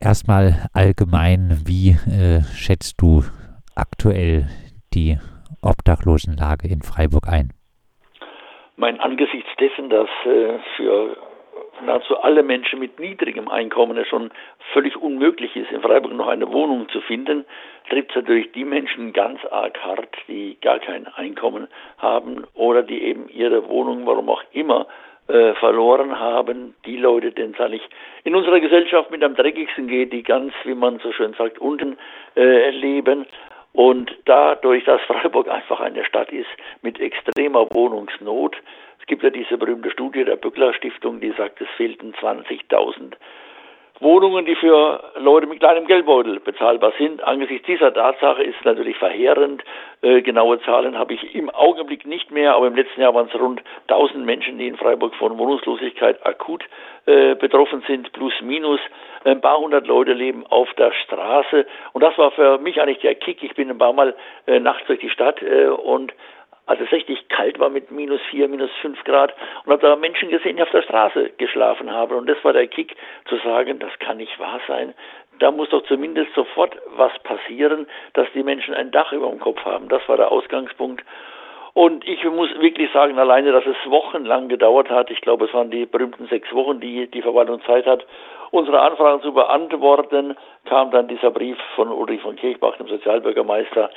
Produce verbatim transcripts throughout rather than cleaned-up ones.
Erstmal allgemein, wie äh, schätzt du aktuell die Obdachlosenlage in Freiburg ein? Mein angesichts dessen, dass äh, für nahezu alle Menschen mit niedrigem Einkommen es schon völlig unmöglich ist, in Freiburg noch eine Wohnung zu finden, trifft es natürlich die Menschen ganz arg hart, die gar kein Einkommen haben oder die eben ihre Wohnung, warum auch immer, äh, verloren haben. Die Leute, denen es eigentlich in unserer Gesellschaft mit am dreckigsten geht, die ganz, wie man so schön sagt, unten äh, leben. Und dadurch, dass Freiburg einfach eine Stadt ist mit extremer Wohnungsnot, es gibt ja diese berühmte Studie der Böckler Stiftung, die sagt, es fehlten zwanzigtausend Wohnungen, die für Leute mit kleinem Geldbeutel bezahlbar sind. Angesichts dieser Tatsache ist es natürlich verheerend. Äh, genaue Zahlen habe ich im Augenblick nicht mehr, aber im letzten Jahr waren es rund tausend Menschen, die in Freiburg von Wohnungslosigkeit akut äh, betroffen sind, plus minus. Ein paar hundert Leute leben auf der Straße. Und das war für mich eigentlich der Kick. Ich bin ein paar Mal äh, nachts durch die Stadt äh, und als es richtig kalt war mit minus vier, minus fünf Grad und habe da Menschen gesehen, die auf der Straße geschlafen haben. Und das war der Kick, zu sagen, das kann nicht wahr sein. Da muss doch zumindest sofort was passieren, dass die Menschen ein Dach über dem Kopf haben. Das war der Ausgangspunkt. Und ich muss wirklich sagen, alleine, dass es wochenlang gedauert hat, ich glaube, es waren die berühmten sechs Wochen, die die Verwaltung Zeit hat, unsere Anfragen zu beantworten, kam dann dieser Brief von Ulrich von Kirchbach, dem Sozialbürgermeister,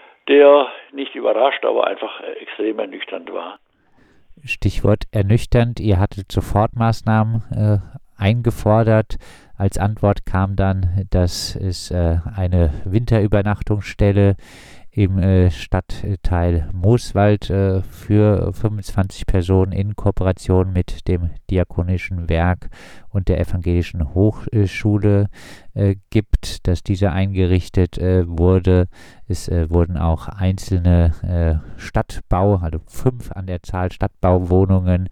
der nicht überrascht, aber einfach extrem ernüchternd war. Stichwort ernüchternd. Ihr hattet Sofortmaßnahmen äh, eingefordert. Als Antwort kam dann, dass es äh, eine Winterübernachtungsstelle im äh, Stadtteil Mooswald äh, für fünfundzwanzig Personen in Kooperation mit dem Diakonischen Werk und der Evangelischen Hochschule äh, gibt, dass diese eingerichtet äh, wurde. Es äh, wurden auch einzelne äh, Stadtbau, also fünf an der Zahl Stadtbauwohnungen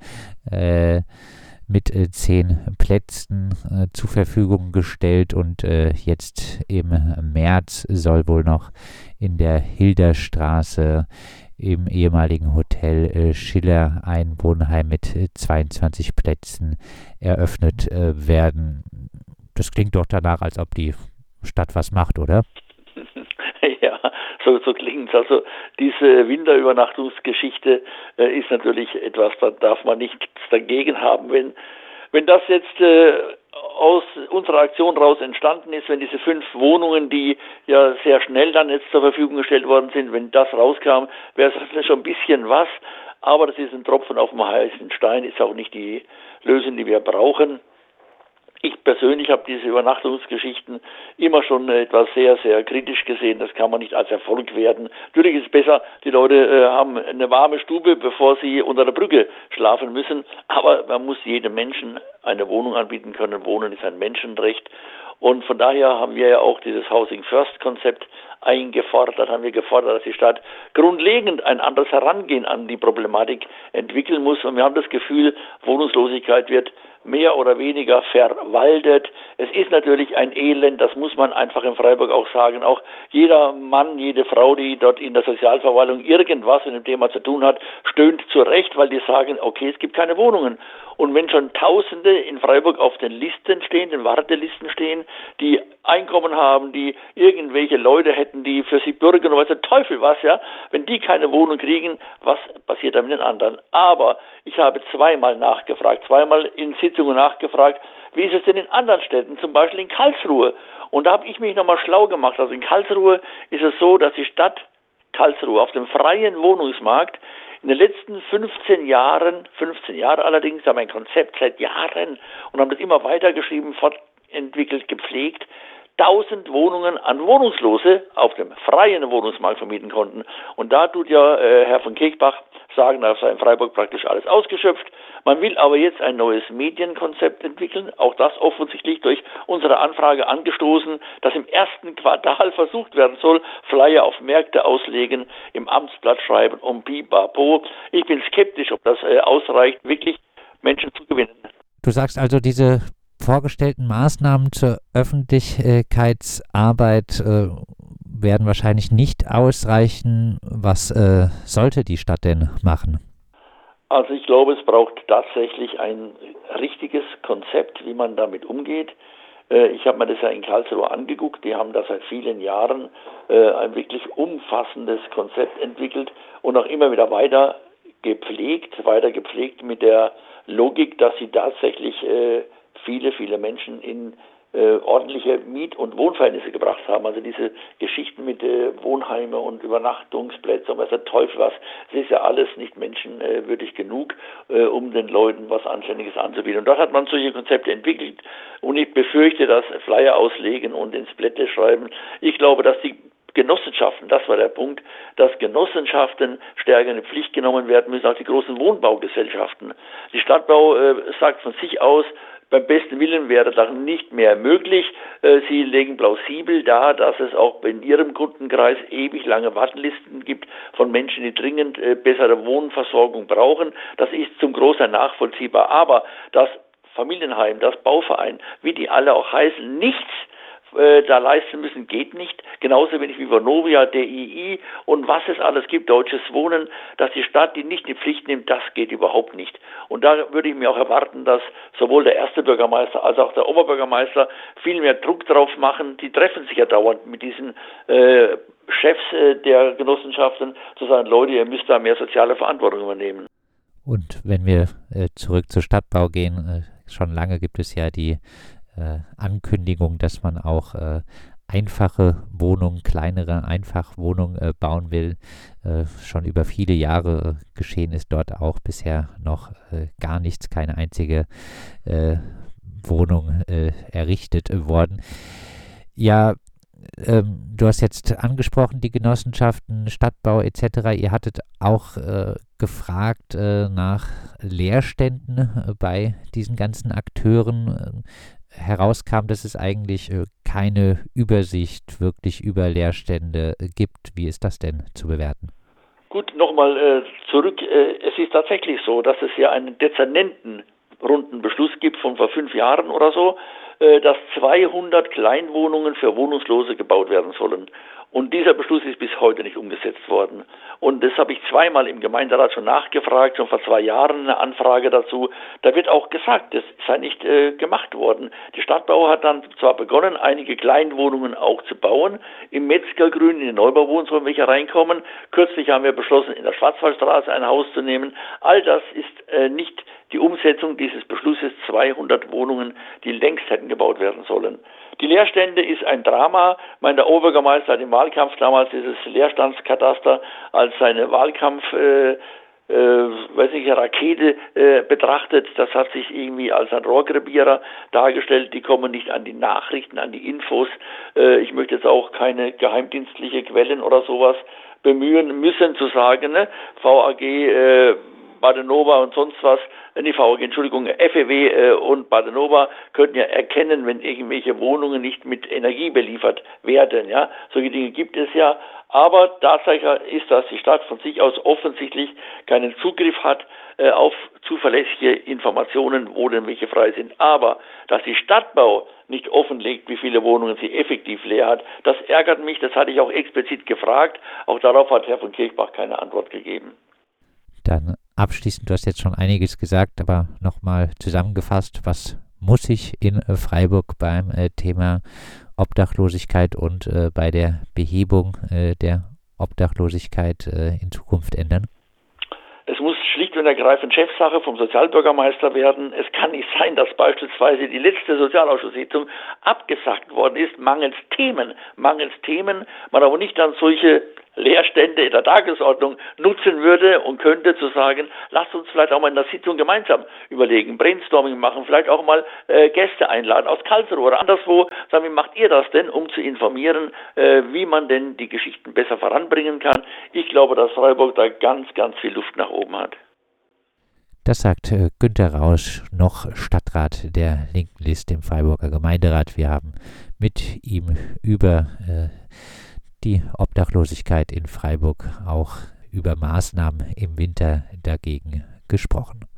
äh, mit äh, zehn Plätzen äh, zur Verfügung gestellt und äh, jetzt im März soll wohl noch in der Hilderstraße im ehemaligen Hotel äh, Schiller ein Wohnheim mit äh, zweiundzwanzig Plätzen eröffnet äh, werden. Das klingt doch danach, als ob die Stadt was macht, oder? Ja, so, so klingt es. Also diese Winterübernachtungsgeschichte äh, ist natürlich etwas, da darf man nichts dagegen haben. Wenn, wenn das jetzt äh, aus unserer Aktion raus entstanden ist, wenn diese fünf Wohnungen, die ja sehr schnell dann jetzt zur Verfügung gestellt worden sind, wenn das rauskam, wäre es schon ein bisschen was. Aber das ist ein Tropfen auf dem heißen Stein, ist auch nicht die Lösung, die wir brauchen. Ich persönlich habe diese Übernachtungsgeschichten immer schon etwas sehr, sehr kritisch gesehen. Das kann man nicht als Erfolg werten. Natürlich ist es besser, die Leute äh, haben eine warme Stube, bevor sie unter der Brücke schlafen müssen. Aber man muss jedem Menschen eine Wohnung anbieten können. Wohnen ist ein Menschenrecht. Und von daher haben wir ja auch dieses Housing First Konzept eingefordert, haben wir gefordert, dass die Stadt grundlegend ein anderes Herangehen an die Problematik entwickeln muss. Und wir haben das Gefühl, Wohnungslosigkeit wird mehr oder weniger verwaltet. Es ist natürlich ein Elend, das muss man einfach in Freiburg auch sagen. Auch jeder Mann, jede Frau, die dort in der Sozialverwaltung irgendwas mit dem Thema zu tun hat, stöhnt zu Recht, weil die sagen, okay, es gibt keine Wohnungen. Und wenn schon Tausende in Freiburg auf den Listen stehen, den Wartelisten stehen, die Einkommen haben, die irgendwelche Leute hätten, die für sie bürgen und weiß der Teufel was, ja, wenn die keine Wohnung kriegen, was passiert da mit den anderen? Aber ich habe zweimal nachgefragt, zweimal in Sitzungen nachgefragt, wie ist es denn in anderen Städten, zum Beispiel in Karlsruhe? Und da habe ich mich nochmal schlau gemacht. Also in Karlsruhe ist es so, dass die Stadt Karlsruhe auf dem freien Wohnungsmarkt in den letzten fünfzehn Jahren, fünfzehn Jahre allerdings, haben ein Konzept seit Jahren und haben das immer weitergeschrieben, fortentwickelt, gepflegt, tausend Wohnungen an Wohnungslose auf dem freien Wohnungsmarkt vermieten konnten. Und da tut ja äh, Herr von Kirchbach sagen, da sei in Freiburg praktisch alles ausgeschöpft. Man will aber jetzt ein neues Medienkonzept entwickeln, auch das offensichtlich durch unsere Anfrage angestoßen, das im ersten Quartal versucht werden soll, Flyer auf Märkte auslegen, im Amtsblatt schreiben und pipapo. Ich bin skeptisch, ob das äh, ausreicht, wirklich Menschen zu gewinnen. Du sagst also, diese vorgestellten Maßnahmen zur Öffentlichkeitsarbeit äh, werden wahrscheinlich nicht ausreichen. Was äh, sollte die Stadt denn machen? Also ich glaube, es braucht tatsächlich ein richtiges Konzept, wie man damit umgeht. Äh, ich habe mir das ja in Karlsruhe angeguckt. Die haben da seit vielen Jahren äh, ein wirklich umfassendes Konzept entwickelt und auch immer wieder weiter gepflegt, weiter gepflegt mit der Logik, dass sie tatsächlich äh, viele, viele Menschen in äh, ordentliche Miet- und Wohnverhältnisse gebracht haben. Also diese Geschichten mit äh, Wohnheime und Übernachtungsplätze und was der Teufel was, das ist ja alles nicht menschenwürdig genug, äh, um den Leuten was Anständiges anzubieten. Und dort hat man solche Konzepte entwickelt und ich befürchte, dass Flyer auslegen und ins Blätter schreiben. Ich glaube, dass die Genossenschaften, das war der Punkt, dass Genossenschaften stärker in die Pflicht genommen werden müssen als die großen Wohnbaugesellschaften. Die Stadtbau äh, sagt von sich aus, beim besten Willen wäre das nicht mehr möglich. Äh, sie legen plausibel dar, dass es auch in ihrem Kundenkreis ewig lange Wartenlisten gibt von Menschen, die dringend äh, bessere Wohnversorgung brauchen. Das ist zum Großteil nachvollziehbar. Aber das Familienheim, das Bauverein, wie die alle auch heißen, nichts äh, da leisten müssen, geht nicht. Genauso wenig wie Vonovia, D I I und was es alles gibt, Deutsches Wohnen, dass die Stadt die nicht in die Pflicht nimmt, das geht überhaupt nicht. Und da würde ich mir auch erwarten, dass sowohl der erste Bürgermeister als auch der Oberbürgermeister viel mehr Druck drauf machen. Die treffen sich ja dauernd mit diesen äh, Chefs äh, der Genossenschaften, zu sagen, Leute, ihr müsst da mehr soziale Verantwortung übernehmen. Und wenn wir äh, zurück zur Stadtbau gehen, äh, schon lange gibt es ja die äh, Ankündigung, dass man auch äh, einfache Wohnungen, kleinere Einfachwohnungen äh, bauen will. Äh, schon über viele Jahre äh, geschehen ist dort auch bisher noch äh, gar nichts, keine einzige äh, Wohnung äh, errichtet äh, worden. Ja, ähm, du hast jetzt angesprochen, die Genossenschaften, Stadtbau et cetera. Ihr hattet auch äh, gefragt äh, nach Leerständen äh, bei diesen ganzen Akteuren. Äh, herauskam, dass es eigentlich äh, keine Übersicht wirklich über Leerstände äh, gibt. Wie ist das denn zu bewerten? Gut, nochmal äh, zurück. Äh, es ist tatsächlich so, dass es ja einen dezernenten runden Beschluss gibt von vor fünf Jahren oder so, äh, dass zweihundert Kleinwohnungen für Wohnungslose gebaut werden sollen. Und dieser Beschluss ist bis heute nicht umgesetzt worden. Und das habe ich zweimal im Gemeinderat schon nachgefragt, schon vor zwei Jahren eine Anfrage dazu. Da wird auch gesagt, das sei nicht äh, gemacht worden. Die Stadtbau hat dann zwar begonnen, einige Kleinwohnungen auch zu bauen, im Metzgergrün, in den Neubauwohnungen, welche reinkommen. Kürzlich haben wir beschlossen, in der Schwarzwaldstraße ein Haus zu nehmen. All das ist äh, nicht die Umsetzung dieses Beschlusses, zweihundert Wohnungen, die längst hätten gebaut werden sollen. Die Leerstände ist ein Drama. Mein der Oberbürgermeister hat im Wahlkampf damals dieses Leerstandskataster als seine Wahlkampf, äh, äh, weiß nicht, Rakete äh, betrachtet. Das hat sich irgendwie als ein Rohrkrepierer dargestellt. Die kommen nicht an die Nachrichten, an die Infos. Äh, ich möchte jetzt auch keine geheimdienstliche Quellen oder sowas bemühen müssen zu sagen, ne? V A G, äh, Badenova und sonst was, die V A G, Entschuldigung, F E W äh, und Badenova könnten ja erkennen, wenn irgendwelche Wohnungen nicht mit Energie beliefert werden. Ja, solche Dinge gibt es ja. Aber Tatsache ist, dass die Stadt von sich aus offensichtlich keinen Zugriff hat äh, auf zuverlässige Informationen, wo denn welche frei sind. Aber dass die Stadtbau nicht offenlegt, wie viele Wohnungen sie effektiv leer hat, das ärgert mich. Das hatte ich auch explizit gefragt. Auch darauf hat Herr von Kirchbach keine Antwort gegeben. Dann abschließend, du hast jetzt schon einiges gesagt, aber nochmal zusammengefasst, was muss sich in äh, Freiburg beim äh, Thema Obdachlosigkeit und äh, bei der Behebung äh, der Obdachlosigkeit äh, in Zukunft ändern? Es muss schlicht und ergreifend Chefsache vom Sozialbürgermeister werden. Es kann nicht sein, dass beispielsweise die letzte Sozialausschusssitzung abgesagt worden ist, mangels Themen. Mangels Themen, man aber nicht dann solche Leerstände in der Tagesordnung nutzen würde und könnte zu sagen, lasst uns vielleicht auch mal in der Sitzung gemeinsam überlegen, Brainstorming machen, vielleicht auch mal äh, Gäste einladen aus Karlsruhe oder anderswo, sagen, wie macht ihr das denn, um zu informieren, äh, wie man denn die Geschichten besser voranbringen kann. Ich glaube, dass Freiburg da ganz, ganz viel Luft nach oben hat. Das sagt äh, Günter Rausch, noch Stadtrat der linken Liste im Freiburger Gemeinderat. Wir haben mit ihm über äh, die Obdachlosigkeit in Freiburg, auch über Maßnahmen im Winter dagegen gesprochen.